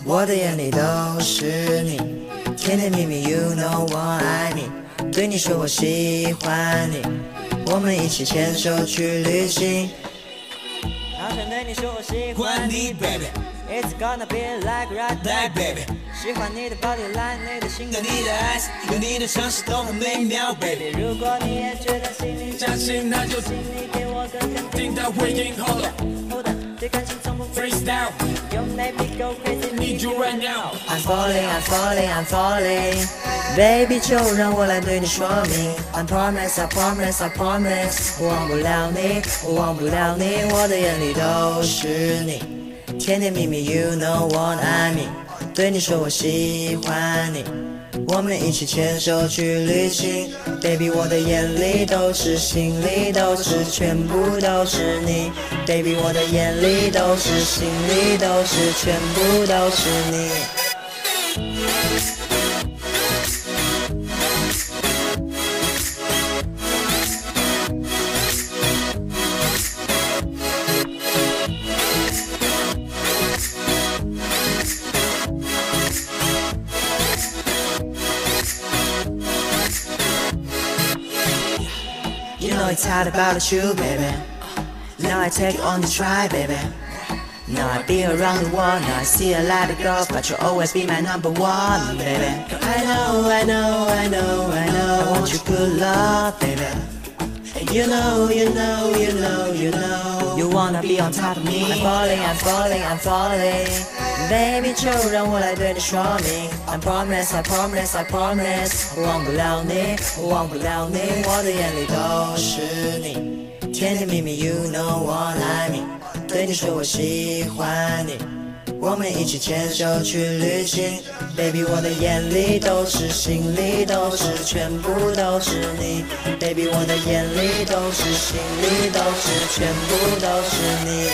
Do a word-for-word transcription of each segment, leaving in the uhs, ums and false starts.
我的眼里都是你，甜甜蜜蜜 You know 我爱你，对你说我喜欢你，我们一起牵手去旅行。好想对你说我喜欢你 baby，It's gonna be like right that baby， 喜欢你的 body line， 你的性格，你的 eyes， 有你的城市都很美妙 baby。如果你也觉得心里相信那就请你给我个肯定。 听到回应 Hold up Hold up， 对感情从不 freestyle， You make me go crazy need you right now。 I'm falling, I'm falling, I'm falling Baby 就让我来对你说明 I promise, I promise, I promise 我忘不了你，我忘不了你，我的眼里都是你，甜甜蜜蜜 You know 我爱你，对你说我喜欢你，我们一起牵手去旅行 Baby 我的眼里都是，心里都是，全部都是你 Baby 我的眼里都是，心里都是，全部都是你。You know it's hard about you, baby. Now I take on the try, baby. Now I be around the world, now I see a lot of girls, but you'll always be my number one, baby. I know, I know, I know, I know. I want your good love, baby. And you know, you know, you know, you know. You wanna be on top of me. I'm falling, I'm falling, I'm falling. Baby 就让我来对你说明 I promise, I promise, I promise 我忘不了你，我忘不了你，我的眼里都是你，甜甜蜜蜜 You know 我爱你，对你说我喜欢你，我们一起牵手去旅行 Baby 我的眼里都是，心里都是，全部都是你 Baby 我的眼里都是，心里都是，全部都是你。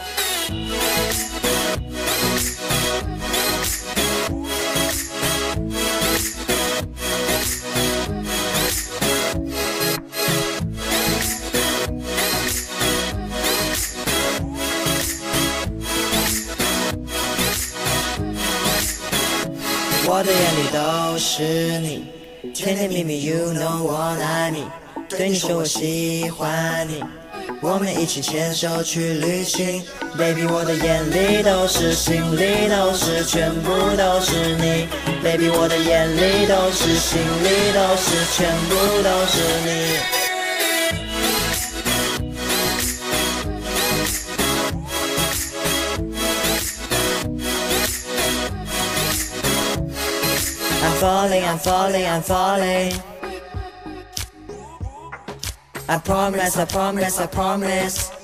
我的眼里都是你，甜甜蜜蜜 You know 我爱你，对你说我喜欢你，我们一起牵手去旅行 Baby 我的眼里都是，心里都是，全部都是你 Baby 我的眼里都是，心里都是，全部都是你。I'm falling, I'm falling, I'm falling I promise, I promise, I promise